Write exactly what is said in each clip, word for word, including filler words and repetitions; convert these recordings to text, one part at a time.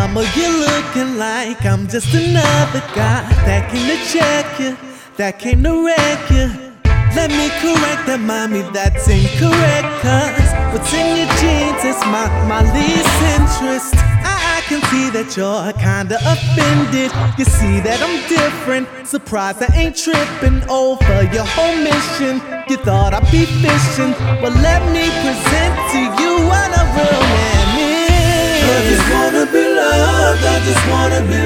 Mama, you're looking like I'm just another guy that came to check you, that came to wreck you. Let me correct that, mommy, that's incorrect. Cause what's in your jeans is my, my least interest. I, I can see that you're kinda offended. You see that I'm different. Surprised I ain't tripping over your whole mission. You thought I'd be fishing. Well, let me present to you what a real man is. I just wanna be loved, I just wanna be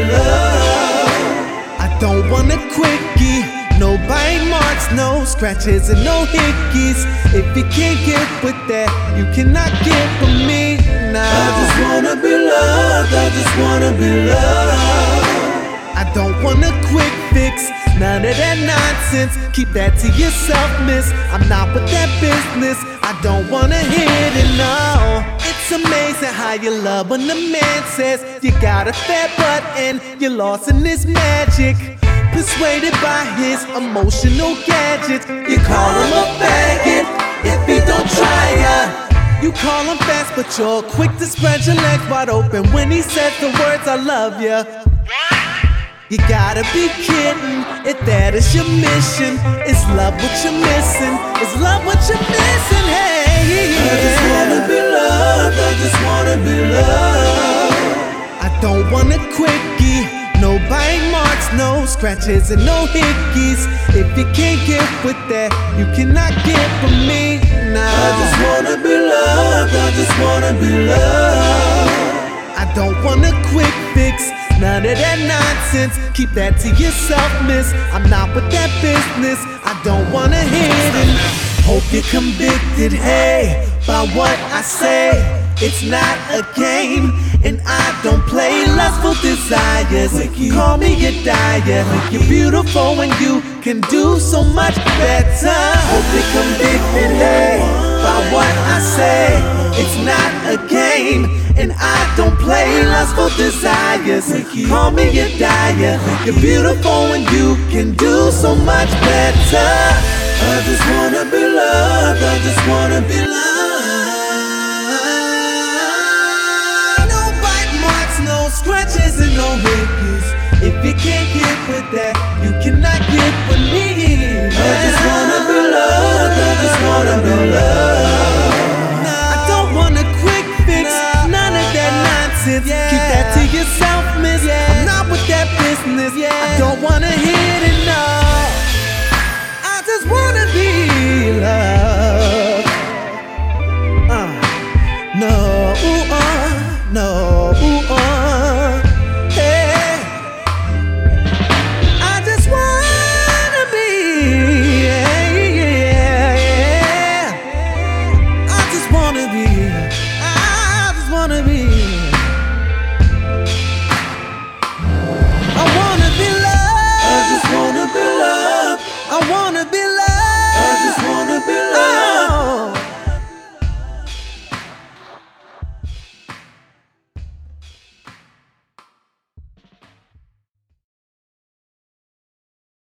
loved. I don't want a quickie, no bite marks, no scratches and no hickeys. If you can't get with that, you cannot get with me. No, I just wanna be loved, I just wanna be loved. I don't want a quick fix, none of that nonsense. Keep that to yourself, miss. I'm not with that business. I don't wanna hit it, no. It's amazing how you love when the man says you got a fat butt and you're lost in this magic. Persuaded by his emotional gadgets. You call him a faggot if he don't try ya. You call him fast, but you're quick to spread your legs wide open when he says the words I love ya. You gotta be kidding if that is your mission. Is love what you're missing? Is love what you're missing? Hey, I just wanna be loved, I just wanna be loved. I don't want a quickie, no bite marks, no scratches and no hickeys. If you can't get with that, you cannot get with me. No, I just wanna be loved, I just wanna be loved. I don't want a quick fix, none of that nonsense. Keep that to yourself, miss. I'm not with that business. I don't wanna hit it. Hope you're convicted, hey, by what I say. It's not a game, and I don't play lustful desires. Call me a diet. You're beautiful and you can do so much better. Hope you're convicted, hey, by what I say. It's not a game, and I don't play lustful desires. Call me a diet. You're beautiful and you can do so much better. I just wanna be loved, I just wanna be loved. No bite marks, no scratches and no hickeys. If you can't get with that, you cannot get with me. I just wanna be loved, I just wanna be loved. I don't want a quick fix, none of that nonsense. Keep that to yourself, miss. I'm not with that business. I don't wanna hit it, no. I just wanna be loved.